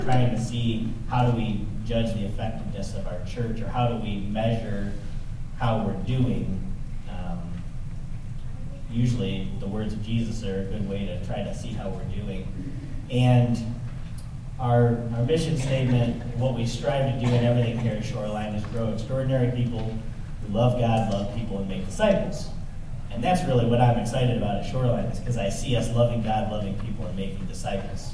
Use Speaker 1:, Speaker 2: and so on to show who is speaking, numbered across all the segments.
Speaker 1: trying to see how do we judge the effectiveness of our church, or how do we measure how we're doing. Usually the words of Jesus are a good way to try to see how we're doing. And our mission statement, what we strive to do in everything here at Shoreline, is grow extraordinary people who love God, love people, and make disciples. And that's really what I'm excited about at Shoreline, is because I see us loving God, loving people, and making disciples.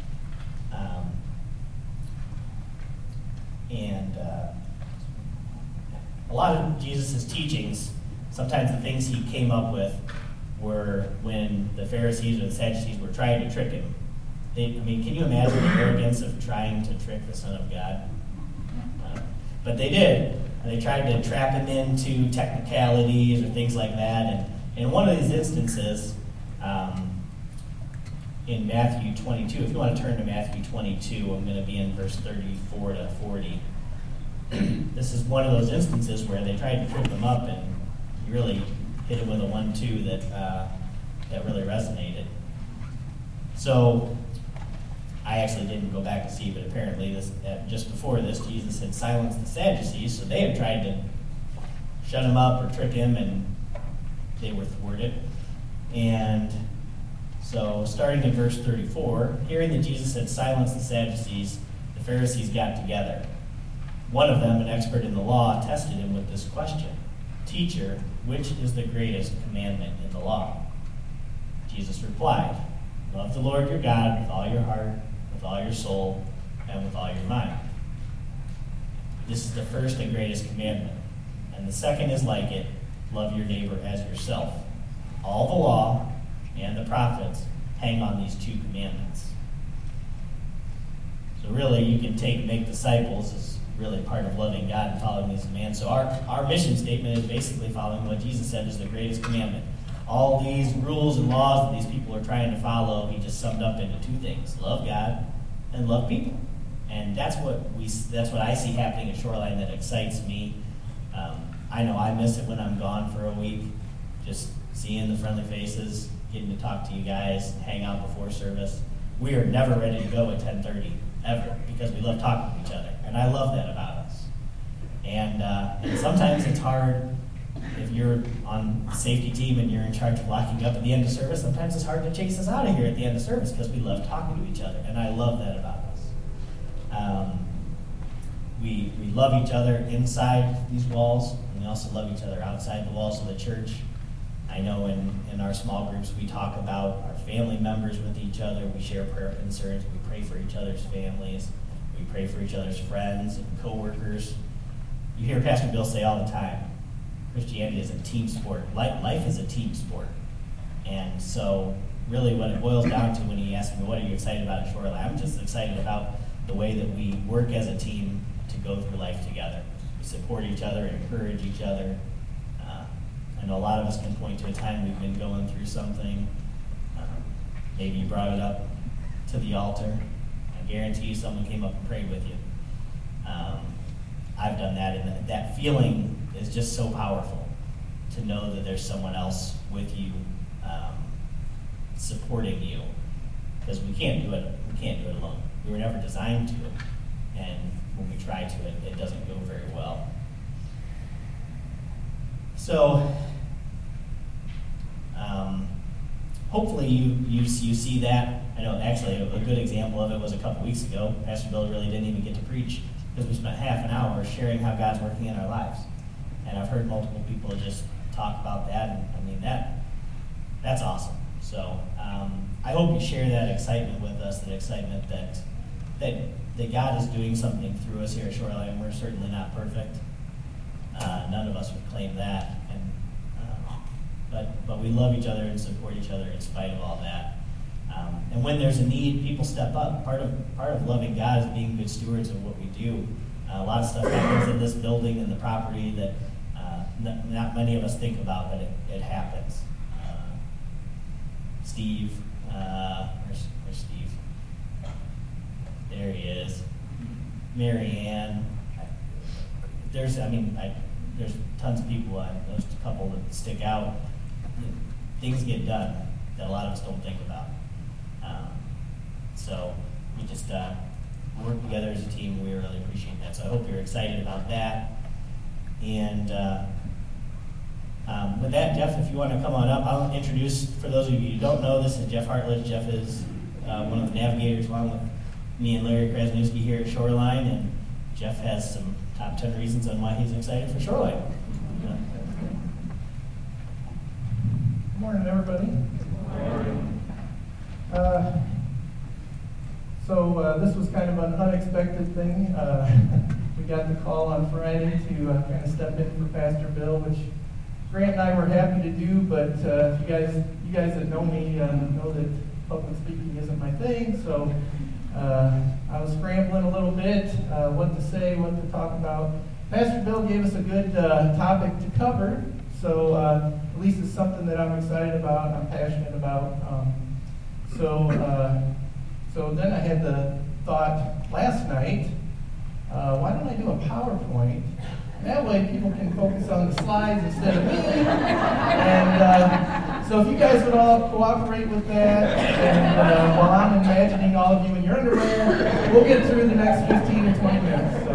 Speaker 1: A lot of Jesus' teachings, sometimes the things he came up with were when the Pharisees or the Sadducees were trying to trick him. Can you imagine the arrogance of trying to trick the Son of God? But they did. They tried to trap him into technicalities or things like that. And in one of these instances, in Matthew 22, if you want to turn to Matthew 22, I'm going to be in verse 34 to 40. This is one of those instances where they tried to trip him up, and he really hit him with a 1-2 that really resonated. So I actually didn't go back to see, but apparently just before this, Jesus had silenced the Sadducees, so they had tried to shut him up or trick him, and they were thwarted. And so starting in verse 34, hearing that Jesus had silenced the Sadducees, the Pharisees got together. One of them, an expert in the law, tested him with this question: "Teacher, which is the greatest commandment in the law?" Jesus replied, "Love the Lord your God with all your heart, with all your soul, and with all your mind. This is the first and greatest commandment. And the second is like it: love your neighbor as yourself. All the law and the prophets hang on these two commandments." So really, you can make disciples as really part of loving God and following these commands. So our mission statement is basically following what Jesus said is the greatest commandment. All these rules and laws that these people are trying to follow, he just summed up into two things: love God and love people. And that's what I see happening at Shoreline that excites me. I know I miss it when I'm gone for a week, just seeing the friendly faces, getting to talk to you guys, hang out before service. We are never ready to go at 10:30, ever, because we love talking to each other. And I love that about us. And sometimes it's hard if you're on the safety team and you're in charge of locking up at the end of service. Sometimes it's hard to chase us out of here at the end of service because we love talking to each other. And I love that about us. We love each other inside these walls, and we also love each other outside the walls of the church. I know in our small groups we talk about our family members with each other. We share prayer concerns. We pray for each other's families. We pray for each other's friends and coworkers. You hear Pastor Bill say all the time, Christianity is a team sport. Life is a team sport. And so really what it boils down to when he asks me, what are you excited about at Shoreline? I'm just excited about the way that we work as a team to go through life together. We support each other, encourage each other. I know a lot of us can point to a time we've been going through something. Maybe you brought it up to the altar. I guarantee you someone came up and prayed with you. I've done that, and that feeling is just so powerful to know that there's someone else with you, supporting you, because we can't do it alone. We were never designed to, and when we try to, it doesn't go very well. So hopefully you see that. I know actually a good example of it was a couple weeks ago. Pastor Bill really didn't even get to preach because we spent half an hour sharing how God's working in our lives. And I've heard multiple people just talk about that, and I mean that's awesome. So I hope you share that excitement with us, that excitement that God is doing something through us here at Shoreline. We're certainly not perfect. None of us would claim that, but we love each other and support each other in spite of all that. And when there's a need, people step up. Part of loving God is being good stewards of what we do. A lot of stuff happens in this building and the property that not many of us think about, but it happens. Steve, where's Steve? There he is. Mary Ann. There's tons of people. There's a couple that stick out. Things get done that a lot of us don't think about. So we just work together as a team. We really appreciate that. So I hope you're excited about that. And with that, Jeff, if you want to come on up, I'll introduce, for those of you who don't know, this is Jeff Hartledge. Jeff is one of the navigators along with me and Larry Krasniewski here at Shoreline, and Jeff has some top 10 reasons on why he's excited for Shoreline.
Speaker 2: Good morning, everybody. So this was kind of an unexpected thing. We got the call on Friday to kind of step in for Pastor Bill, which Grant and I were happy to do, but you guys that know me know that public speaking isn't my thing, so I was scrambling a little bit, what to say, what to talk about. Pastor Bill gave us a good topic to cover, so at least it's something that I'm excited about, I'm passionate about. So then I had the thought last night, why don't I do a PowerPoint? That way people can focus on the slides instead of me. And so if you guys would all cooperate with that, and while I'm imagining all of you in your underwear, we'll get through the next 15 or 20 minutes.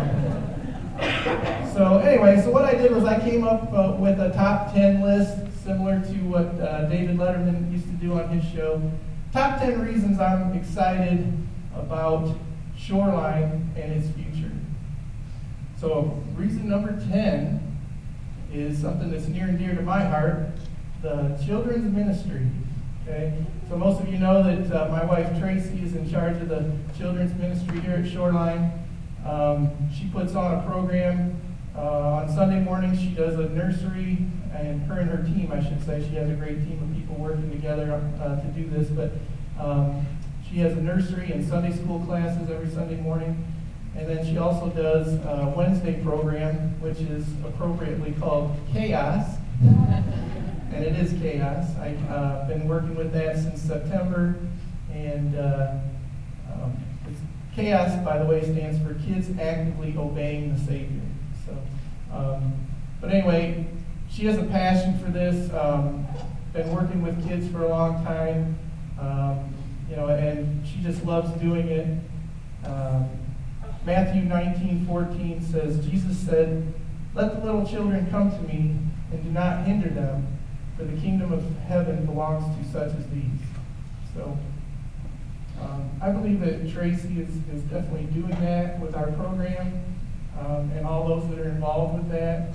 Speaker 2: So anyway, so what I did was I came up with a top 10 list, similar to what David Letterman used to do on his show. Top 10 reasons I'm excited about Shoreline and its future. So reason number 10 is something that's near and dear to my heart, the children's ministry. Okay, so most of you know that my wife Tracy is in charge of the children's ministry here at Shoreline. She puts on a program on Sunday mornings. She does a nursery, and her team, I should say, she has a great team of people working together to do this, but she has a nursery and Sunday school classes every Sunday morning. And then she also does a Wednesday program, which is appropriately called Chaos. And it is Chaos. I've been working with that since September. And Chaos, by the way, stands for Kids Actively Obeying the Savior. So, but anyway, she has a passion for this. Been working with kids for a long time. And she just loves doing it. Matthew 19:14 says, Jesus said, "Let the little children come to me, and do not hinder them, for the kingdom of heaven belongs to such as these." So I believe that Tracy is definitely doing that with our program, and all those that are involved with that.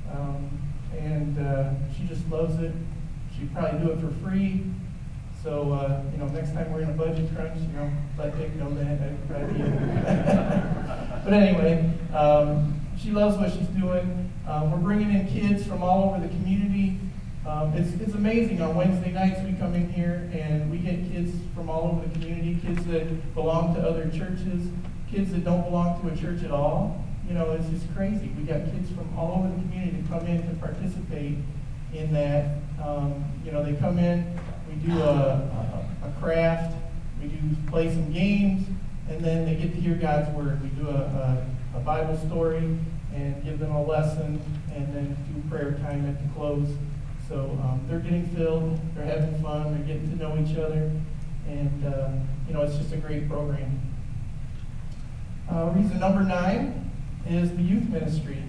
Speaker 2: She just loves it. She'd probably do it for free. So, next time we're in a budget crunch, let Dick know that. That'd probably be it. But anyway, she loves what she's doing. We're bringing in kids from all over the community. It's amazing. On Wednesday nights, we come in here and we get kids from all over the community, kids that belong to other churches, kids that don't belong to a church at all. It's just crazy. We got kids from all over the community to come in to participate in that. They come in, we do a craft, we do play some games, and then they get to hear God's Word. We do a Bible story and give them a lesson, and then do prayer time at the close. So they're getting filled, they're having fun, they're getting to know each other, and it's just a great program. Reason number 9 is the youth ministry.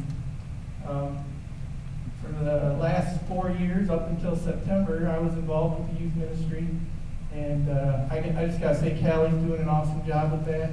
Speaker 2: For the last 4 years, up until September, I was involved with the youth ministry, and I just got to say, Callie's doing an awesome job with that.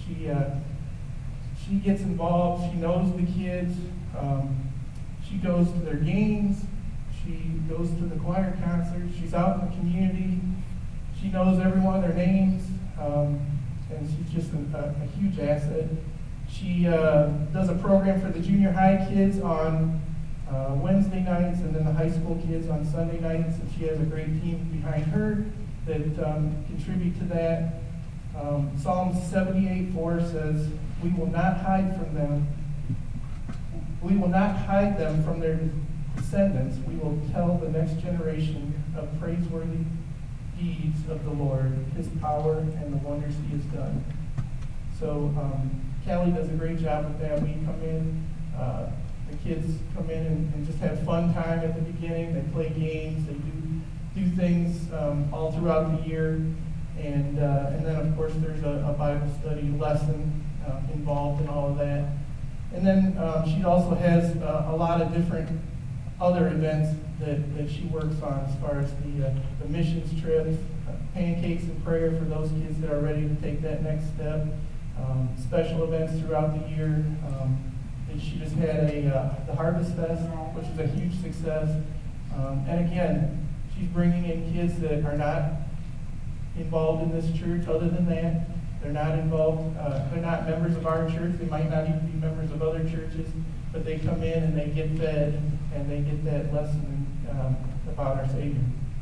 Speaker 2: She gets involved. She knows the kids. She goes to their games. She goes to the choir concerts. She's out in the community. She knows every one of their names, and she's just a huge asset. She does a program for the junior high kids on Wednesday nights, and then the high school kids on Sunday nights, and she has a great team behind her that contribute to that. Psalm 78:4 says, "We will not hide from them. We will not hide them from their descendants. We will tell the next generation of praiseworthy deeds of the Lord, His power and the wonders He has done." So Callie does a great job with that. We come in, the kids come in and just have fun time at the beginning. They play games. They do things all throughout the year. And then, of course, there's a Bible study lesson involved in all of that. And then she also has a lot of different other events that she works on as far as the missions trips, pancakes and prayer for those kids that are ready to take that next step, special events throughout the year. And she just had the Harvest Fest, which is a huge success. And again, she's bringing in kids that are not involved in this church. Other than that, they're not involved. They're not members of our church. They might not even be members of other churches, but they come in and they get fed and they get that lesson about our Savior.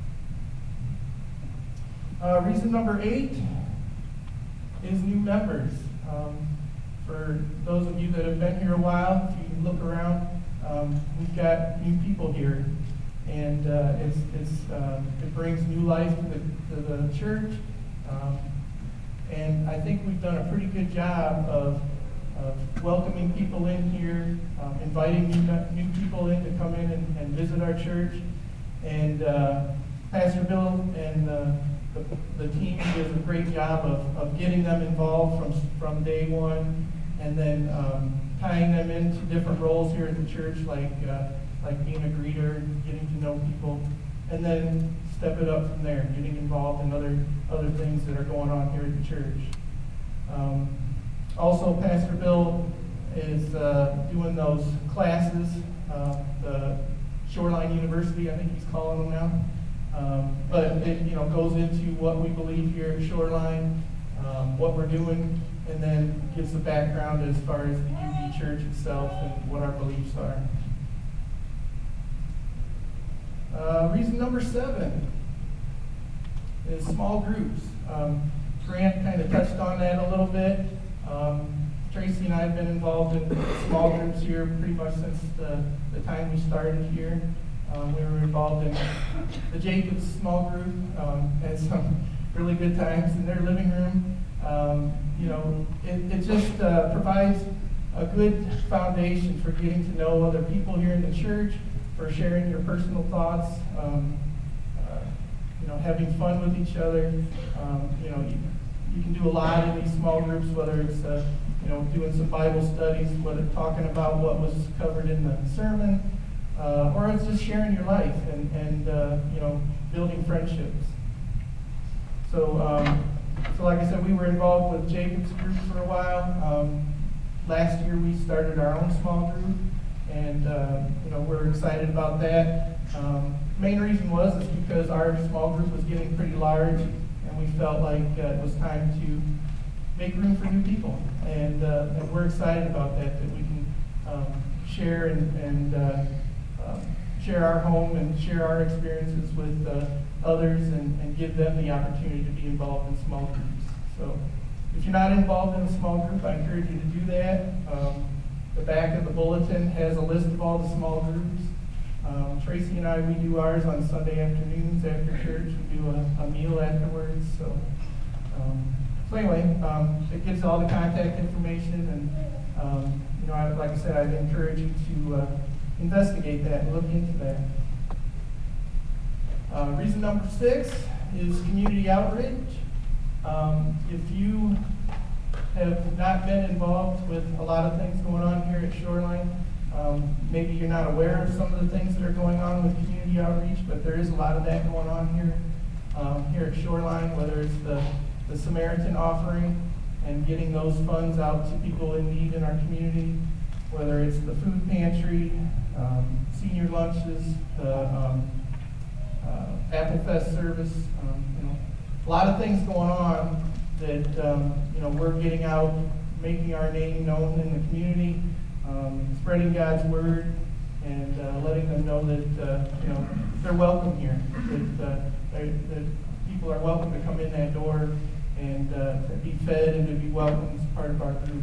Speaker 2: Reason number 8 is new members. For those of you that have been here a while, if you look around, we've got new people here, and it brings new life to the church. And I think we've done a pretty good job of welcoming people in here, inviting new people in to come in and visit our church. And Pastor Bill and the team does a great job of getting them involved from day one, and then tying them into different roles here at the church, like being a greeter, getting to know people, and then step it up from there, getting involved in other things that are going on here at the church. Also, Pastor Bill is doing those classes, the Shoreline University, I think he's calling them now. But it goes into what we believe here at Shoreline, what we're doing, and then gives the background as far as the UB Church itself and what our beliefs are. Reason number 7 is small groups. Grant kind of touched on that a little bit. Tracy and I have been involved in small groups here pretty much since the time we started here. We were involved in the Jacobs small group, had some really good times in their living room. It just provides a good foundation for getting to know other people here in the church, for sharing your personal thoughts, having fun with each other. You can do a lot in these small groups, whether it's doing some Bible studies, whether talking about what was covered in the sermon, or it's just sharing your life and building friendships. So like I said, we were involved with Jacob's group for a while. Last year we started our own small group, and we're excited about that. Main reason was because our small group was getting pretty large, and we felt like it was time to make room for new people. And we're excited about that we can share and share our home and share our experiences with others and give them the opportunity to be involved in small groups. So if you're not involved in a small group, I encourage you to do that. The back of the bulletin has a list of all the small groups. Tracy and I, we do ours on Sunday afternoons after church. We do a meal afterwards. So anyway, it gives all the contact information, and like I said, I'd encourage you to investigate that and look into that. Reason number 6 is community outreach. If you have not been involved with a lot of things going on here at Shoreline, maybe you're not aware of some of the things that are going on with community outreach, but there is a lot of that going on here at Shoreline, whether it's the Samaritan offering and getting those funds out to people in need in our community, whether it's the food pantry, senior lunches, the Apple Fest service, a lot of things going on that we're getting out, making our name known in the community, spreading God's word, and letting them know that they're welcome here, that people are welcome to come in that door and to be fed and to be welcomed as part of our group.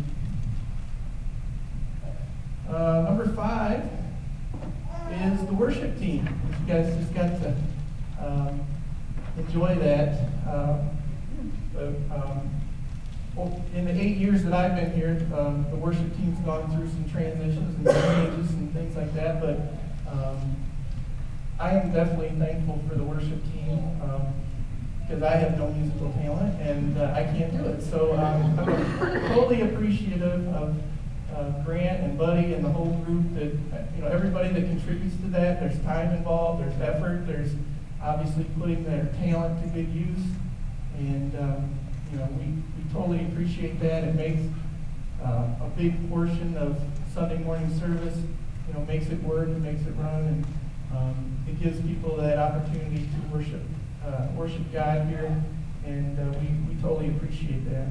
Speaker 2: Number 5 is the worship team. You guys just got to enjoy that. In the 8 years that I've been here, the worship team's gone through some transitions and changes and things like that, but I am definitely thankful for the worship team. because I have no musical talent and I can't do it. So I'm totally appreciative of Grant and Buddy and the whole group, that everybody that contributes to that. There's time involved, there's effort, there's obviously putting their talent to good use, and we totally appreciate that. It makes a big portion of Sunday morning service, makes it work and makes it run, and it gives people that opportunity to worship God here, and we totally appreciate that.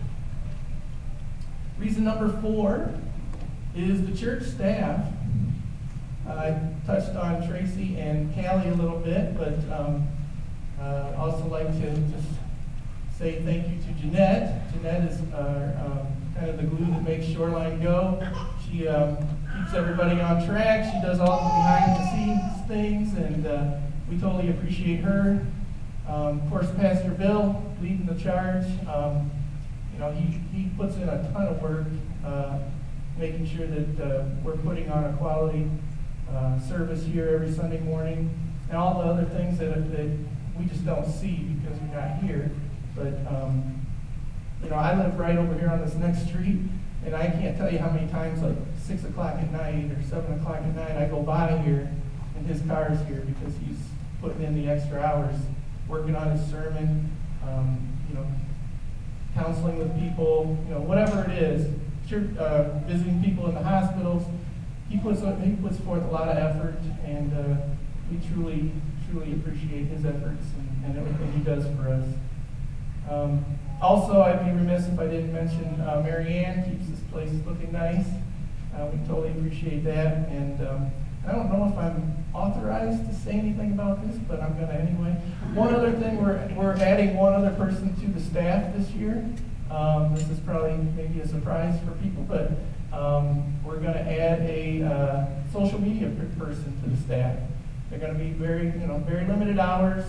Speaker 2: Reason number 4 is the church staff. I touched on Tracy and Callie a little bit, but also like to just say thank you to Jeanette. Jeanette is kind of the glue that makes Shoreline go. She keeps everybody on track. She does all the behind-the-scenes things, and we totally appreciate her. Of course, Pastor Bill leading the charge. He puts in a ton of work making sure that we're putting on a quality service here every Sunday morning, and all the other things that we just don't see because we're not here. But I live right over here on this next street, and I can't tell you how many times, like 6 o'clock at night or 7 o'clock at night, I go by here and his car's here because he's putting in the extra hours, working on his sermon, counseling with people, whatever it is, visiting people in the hospitals. He puts forth a lot of effort, and we truly appreciate his efforts and everything he does for us. Also, I'd be remiss if I didn't mention Mary Ann keeps this place looking nice. We totally appreciate that, and I don't know if I'm authorized to say anything about this, but I'm going to anyway. One other thing, we're adding one other person to the staff this year. This is probably maybe a surprise for people, but we're going to add a social media person to the staff. They're going to be very limited hours,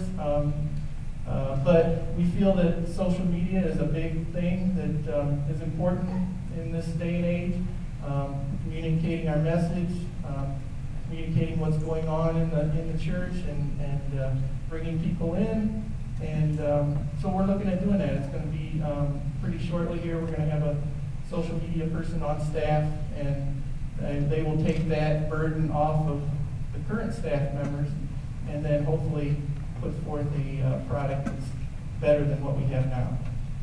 Speaker 2: but we feel that social media is a big thing that is important in this day and age. Communicating our message, communicating what's going on in the church, and bringing people in. And so we're looking at doing that. It's going to be pretty shortly here. We're going to have a social media person on staff, and they will take that burden off of the current staff members, and then hopefully put forth a product that's better than what we have now.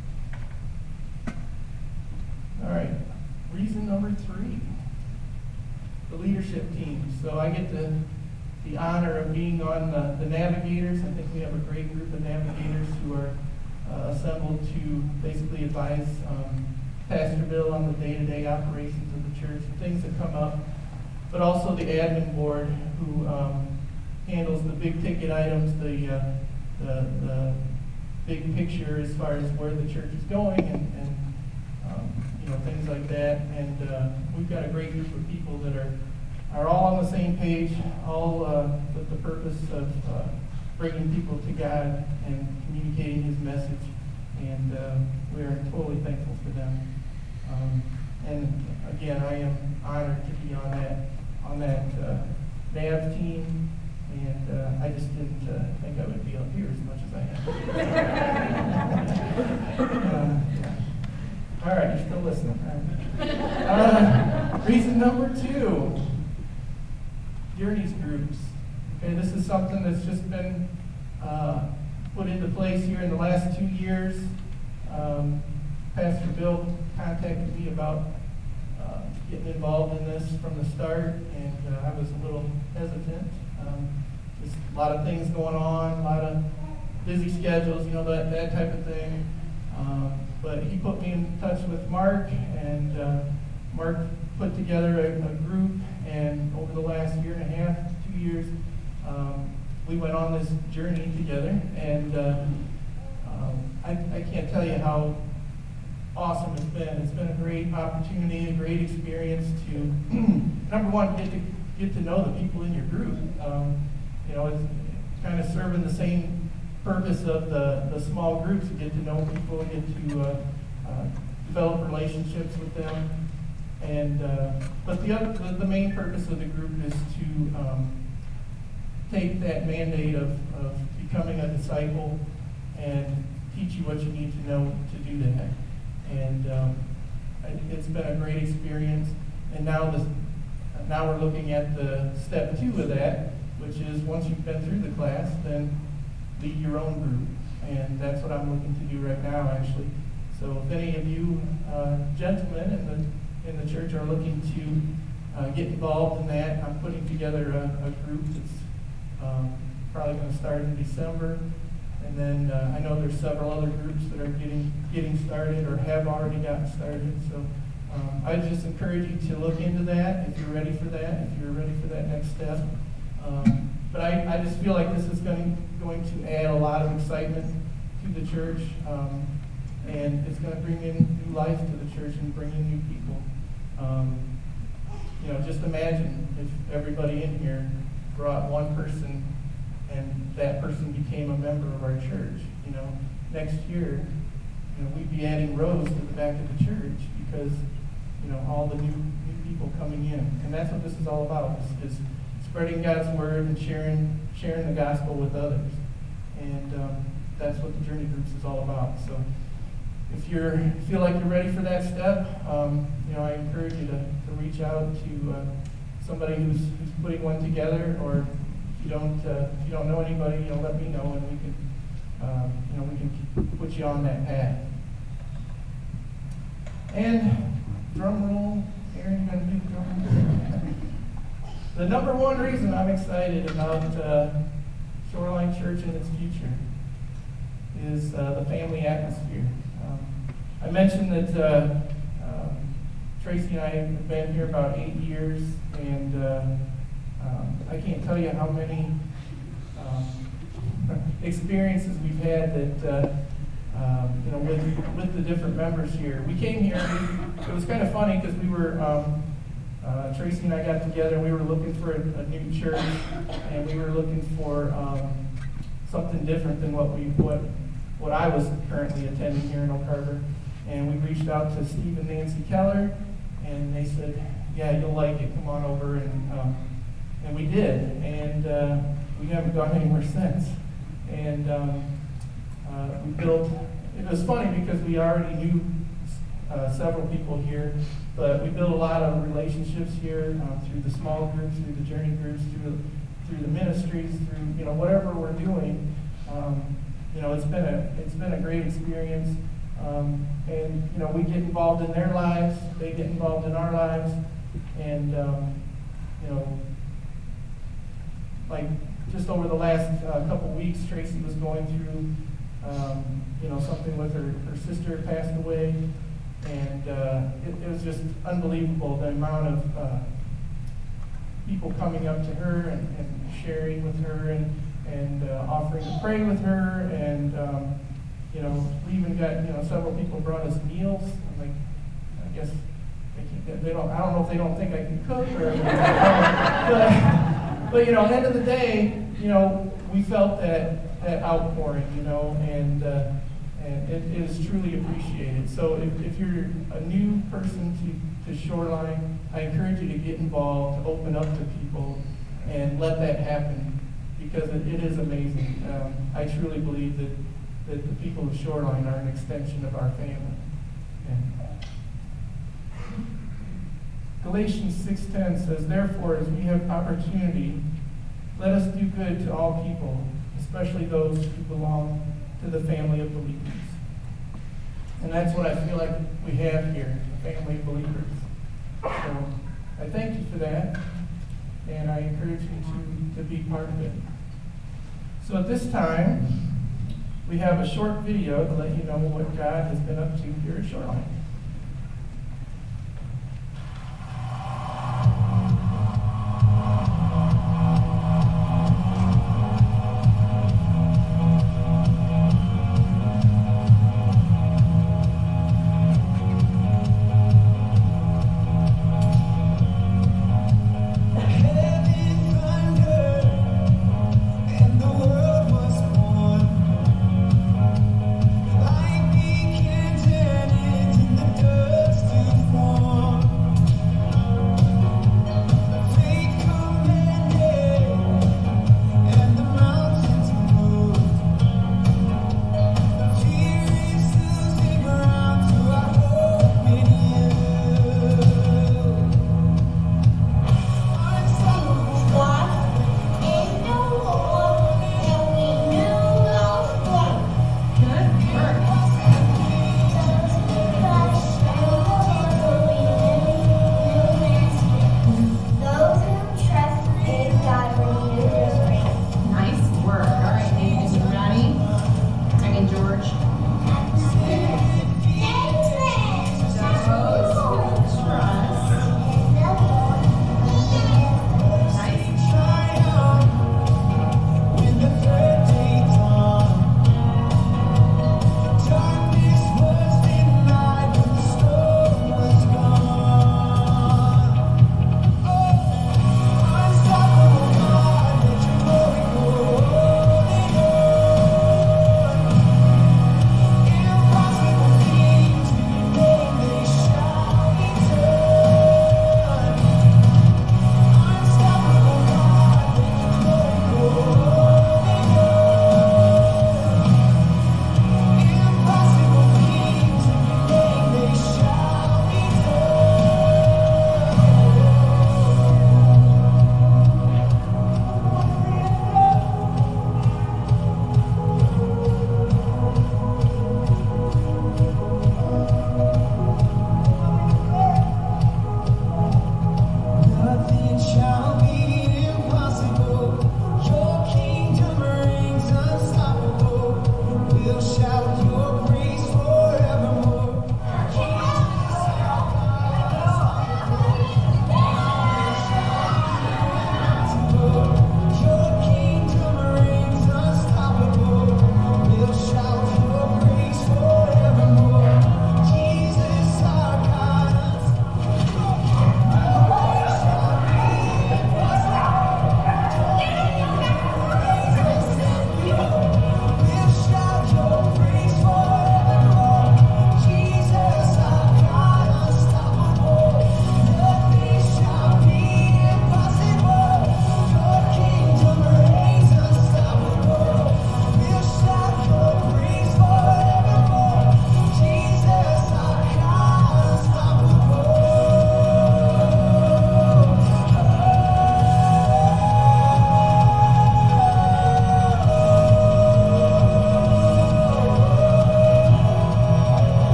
Speaker 2: All right, reason number 3. The leadership team. So I get the honor of being on the navigators. I think we have a great group of navigators who are assembled to basically advise Pastor Bill on the day-to-day operations of the church, things that come up, but also the admin board who handles the big ticket items, the big picture as far as where the church is going, and things like that. And we've got a great group of people that are all on the same page, all with the purpose of bringing people to God and communicating His message. And we are totally thankful for them. And again, I am honored to be on that NAV team. And I just didn't think I would be up here as much as I am. All right, you're still listening. Reason number 2, journeys groups. Okay, this is something that's just been put into place here in the last 2 years. Pastor Bill contacted me about getting involved in this from the start, and I was a little hesitant. Just a lot of things going on, a lot of busy schedules, that type of thing. But he put me in touch with Mark, and Mark put together a group, and over the last year and a half, 2 years, we went on this journey together, and I can't tell you how awesome it's been. It's been a great opportunity, a great experience to, number one, get to know the people in your group. It's kind of serving the same purpose of the small groups. You get to know people, get to develop relationships with them, and but the main purpose of the group is to take that mandate of becoming a disciple and teach you what you need to know to do that. And it's been a great experience. And now we're looking at the step 2 of that, which is once you've been through the class, then lead your own group. And that's what I'm looking to do right now, actually. So if any of you gentlemen in the church are looking to get involved in that, I'm putting together a group that's probably going to start in December. And then I know there's several other groups that are getting started or have already gotten started. So I just encourage you to look into that if you're ready for that, if you're ready for that next step. But I just feel like this is going to add a lot of excitement to the church, and it's going to bring in new life to the church and bring in new people. Just imagine if everybody in here brought one person and that person became a member of our church. Next year, we'd be adding rows to the back of the church because, all the new people coming in. And that's what this is all about, is spreading God's word and sharing the gospel with others. And that's what the Journey Groups is all about. So if you feel like you're ready for that step, I encourage you to reach out to somebody who's putting one together, or if you don't know anybody, let me know, and we can put you on that path. And drum roll, Aaron, you gonna do the drum roll? The number one reason I'm excited about Shoreline Church and its future is the family atmosphere. I mentioned that Tracy and I have been here about 8 years, and I can't tell you how many experiences we've had that with the different members here. We came here, it was kind of funny because we were, Tracy and I got together, we were looking for a new church, and we were looking for something different than what I was currently attending here in Oak Harbor. And we reached out to Steve and Nancy Keller, and they said, yeah, you'll like it, come on over, and we did, and we haven't gone anywhere since. And we built, it was funny because we already knew several people here, but we built a lot of relationships here through the small groups, through the Journey Groups, through the ministries, through whatever we're doing. It's been a great experience. And we get involved in their lives, they get involved in our lives, and like just over the last couple weeks, Tracy was going through something with her sister passed away, and it was just unbelievable the amount of people coming up to her and sharing with her and offering to pray with her, and we even got, several people brought us meals. I'm like, I guess they don't, I don't know if they don't think I can cook or, but end of the day, we felt that outpouring, and it is truly appreciated. So if you're a new person to Shoreline, I encourage you to get involved, to open up to people, and let that happen, because it is amazing. I truly believe that the people of Shoreline are an extension of our family. And Galatians 6:10 says, therefore, as we have opportunity, let us do good to all people, especially those who belong to the family of believers. And that's what I feel like we have here, a family of believers. So I thank you for that, and I encourage you to be part of it. So at this time, we have a short video to let you know what God has been up to here at Shoreline.
Speaker 3: Like we can't turn it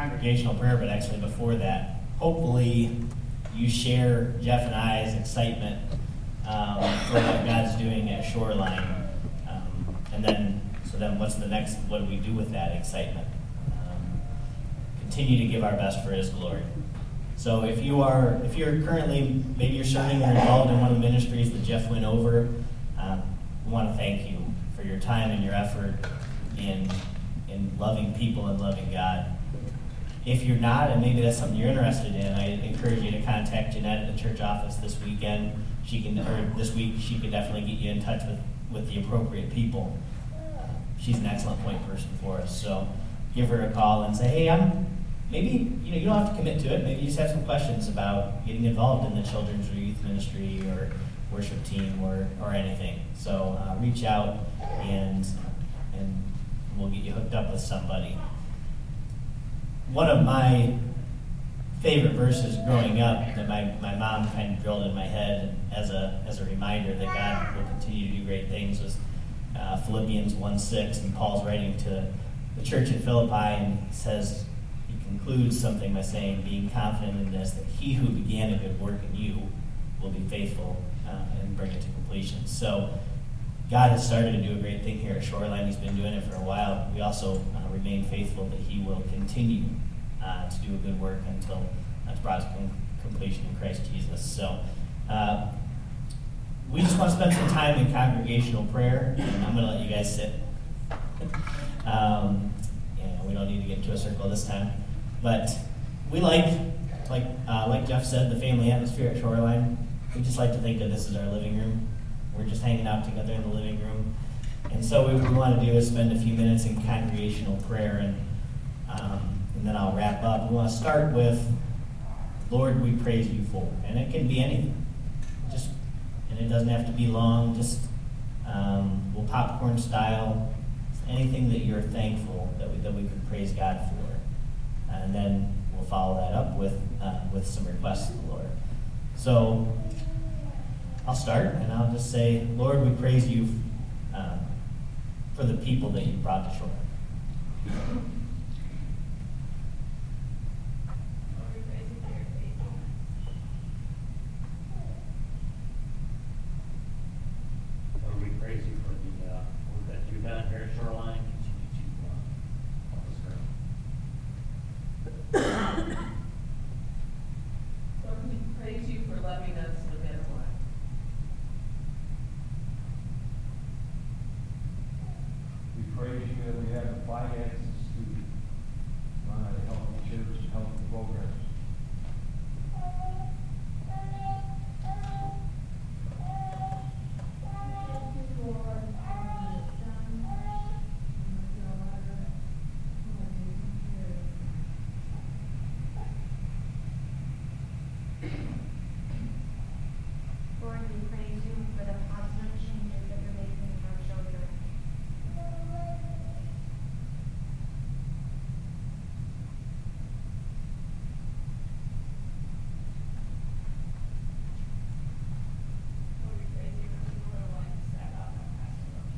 Speaker 1: congregational prayer, but actually before that, hopefully you share Jeff and I's excitement for what God's doing at Shoreline. So then what's the next, what do we do with that excitement? Continue to give our best for His glory. So if you're currently, maybe you're serving or involved in one of the ministries that Jeff went over, we want to thank you for your time and your effort in loving people and loving God. If you're not, and maybe that's something you're interested in, I encourage you to contact Jeanette at the church office this weekend. This week, she can definitely get you in touch with the appropriate people. She's an excellent point person for us. So give her a call and say, hey, maybe you don't have to commit to it. Maybe you just have some questions about getting involved in the children's or youth ministry or worship team or anything. So reach out and we'll get you hooked up with somebody. One of my favorite verses growing up that my mom kind of drilled in my head as a reminder that God will continue to do great things was Philippians 1:6, and Paul's writing to the church in Philippi, and he concludes something by saying, being confident in this, that he who began a good work in you will be faithful and bring it to completion. So God has started to do a great thing here at Shoreline. He's been doing it for a while. We also remain faithful that He will continue to do a good work until it's brought to completion in Christ Jesus. So we just want to spend some time in congregational prayer, and I'm going to let you guys sit. We don't need to get into a circle this time. But we like Jeff said, the family atmosphere at Shoreline. We just like to think that this is our living room. We're just hanging out together in the living room. And so what we want to do is spend a few minutes in congregational prayer, and then I'll wrap up. We want to start with, Lord, we praise you for. And it can be anything. And it doesn't have to be long. Just we'll popcorn style. Anything that you're thankful that we could praise God for. And then we'll follow that up with some requests to the Lord. So I'll start, and I'll just say, Lord, we praise you for the people that you brought to shore.
Speaker 3: Lord, we praise you for the work that you've done here at Shoreline.
Speaker 4: Lord, we praise you for loving us no matter what.
Speaker 5: We praise you that we have the finances to run a healthy church and healthy programs.
Speaker 6: Lord, we praise you for the positive changes that you're making in our children.
Speaker 4: Lord, we praise you for people who are willing to step up and pass the road.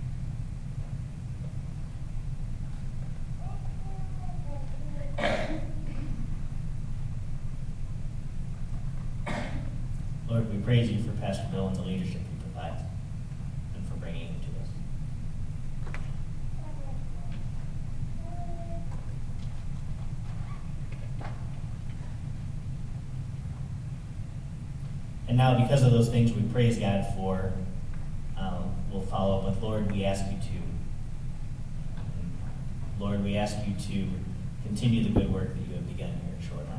Speaker 1: Lord, we praise you for Pastor Bill and the leadership he provides, and for bringing him to us. And now, because of those things we praise God for, we'll follow up with, Lord, we ask you to. Lord, we ask you to continue the good work that you have begun here at Shoreline.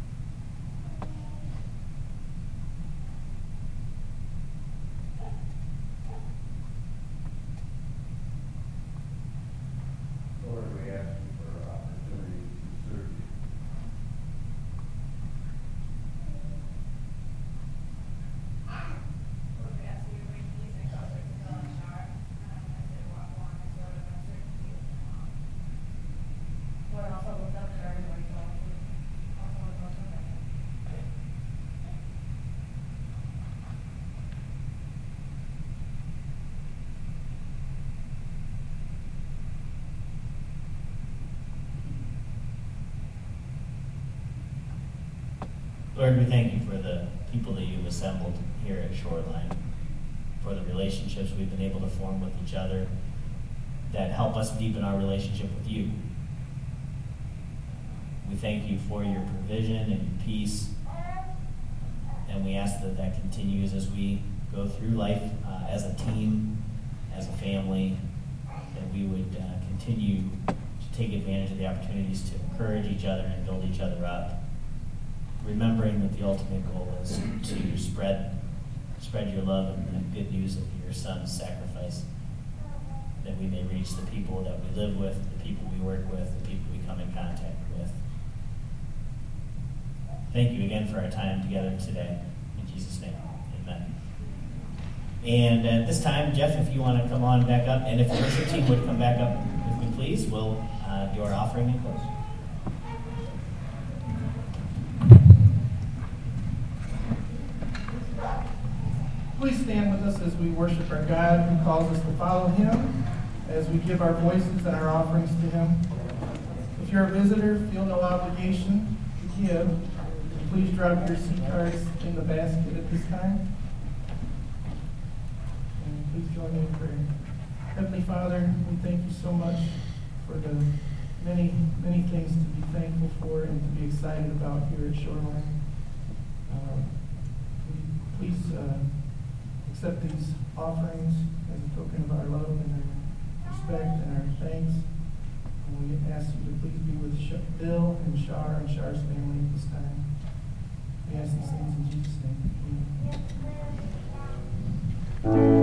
Speaker 5: Lord, we ask you for opportunity to serve you.
Speaker 4: Lord, we ask you to bring peace and comfort to Bill and Shar as they walk along this road of uncertainty. Lord, also lift up to everybody going through also
Speaker 1: Lord, we thank you for the people that you've assembled here at Shoreline, for the relationships we've been able to form with each other that help us deepen our relationship with you. We thank you for your provision and peace, and we ask that that continues as we go through life as a team, as a family, that we would continue to take advantage of the opportunities to encourage each other and build each other up, remembering that the ultimate goal is to spread your love and the good news of your Son's sacrifice, that we may reach the people that we live with, the people we work with, the people we come in contact with. Thank you again for our time together today. In Jesus' name, amen. And at this time, Jeff, if you want to come on back up, and if the worship team would come back up with me, please, we'll do our offering and close.
Speaker 2: Please stand with us as we worship our God who calls us to follow him, as we give our voices and our offerings to him. If you're a visitor, feel no obligation to give. Please drop your seat cards in the basket at this time. And please join me in prayer. Heavenly Father, we thank you so much for the many, many things to be thankful for and to be excited about here at Shoreline. Please accept these offerings as a token of our love and our respect and our thanks. And we ask you to please be with Bill and Shar and Shar's family at this time. We ask these things in Jesus' name. Amen.